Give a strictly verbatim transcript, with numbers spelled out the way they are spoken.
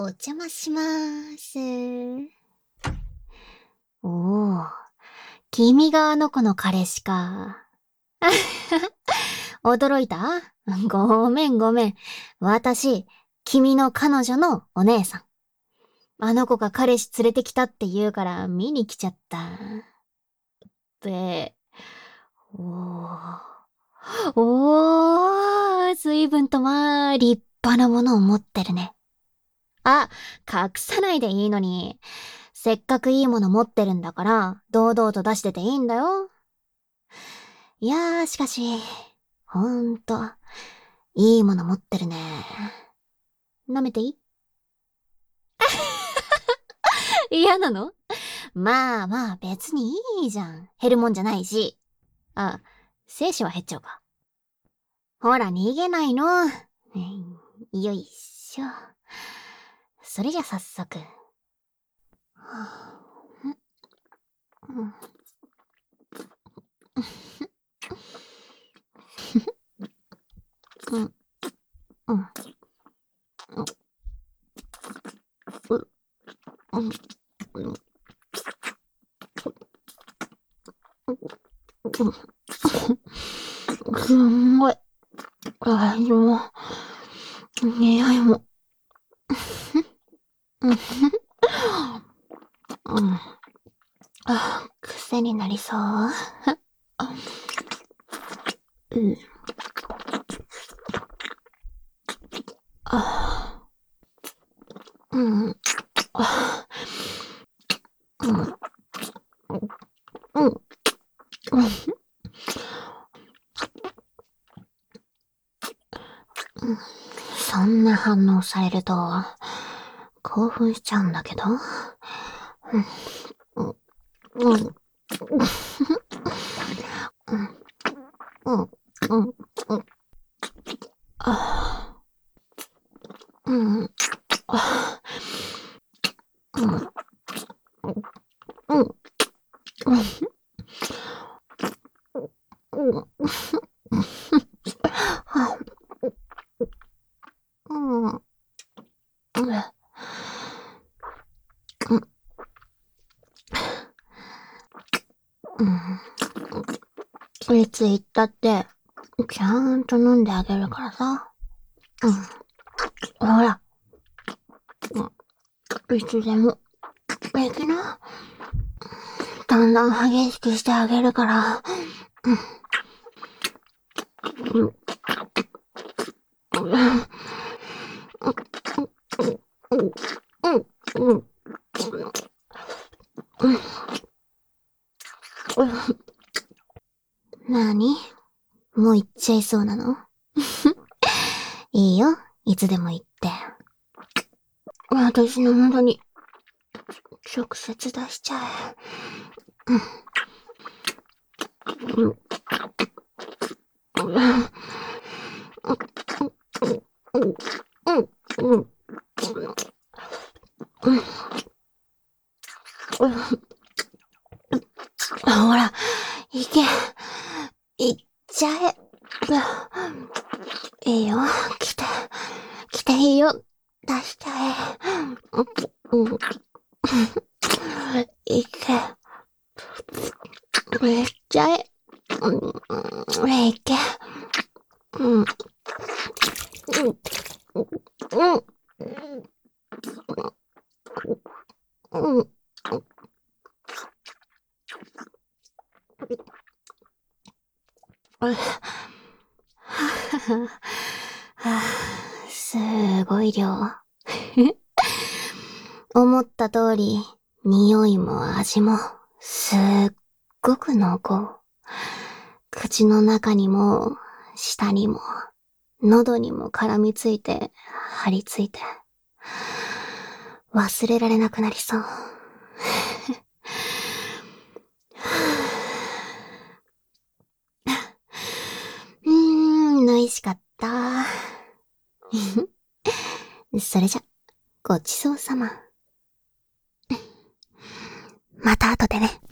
お邪魔しまーす。おー、君があの子の彼氏か。驚いた？ごめんごめん。私、君の彼女のお姉さん。あの子が彼氏連れてきたって言うから見に来ちゃった。で、おー、おー、随分とまあ、立派なものを持ってるね。あ、隠さないでいいのに。せっかくいいもの持ってるんだから、堂々と出してていいんだよ。いやー、しかし、ほんと、いいもの持ってるね。舐めていい？嫌なの？まあまあ、別にいいじゃん。減るもんじゃないし。あ、精子は減っちゃうか。ほら、逃げないの。うん、よいしょ。それじゃ早速。はぁ、ん、ん、うん、うん、うん、うん、うん、すんごい。味も、匂いも。うん、うん。あ、癖になりそう。うん。あ、うん。あ、うん。うん。うん。そんな反応されると、興奮しちゃうんだけど。うん。うん。うん。うん。うん。うん。あ、うん。あ、うん。うん。うん。うん。うん。うん。いつ行ったって、ちゃんと飲んであげるからさ。うん。ほら。うん。いつでも、平気な。だんだん激しくしてあげるから。うん。うん。うん。うん。うん。うん。なに？もう行っちゃいそうなの？いいよ。いつでも行って。私の喉に、直接出しちゃえ。うん。うん。うん。うん。うん。うん。ほら、行け。行っちゃえ。いいよ。来て。来ていいよ。出しちゃえ。うん。行け。行っちゃえ。うん。行け。うん。うん。うん。うん。はあ、すごい量。思った通り、匂いも味も、すっごく濃厚。口の中にも、舌にも、喉にも絡みついて、張り付いて。忘れられなくなりそう。うーん、美味しかった。それじゃ、ごちそうさま。また後でね。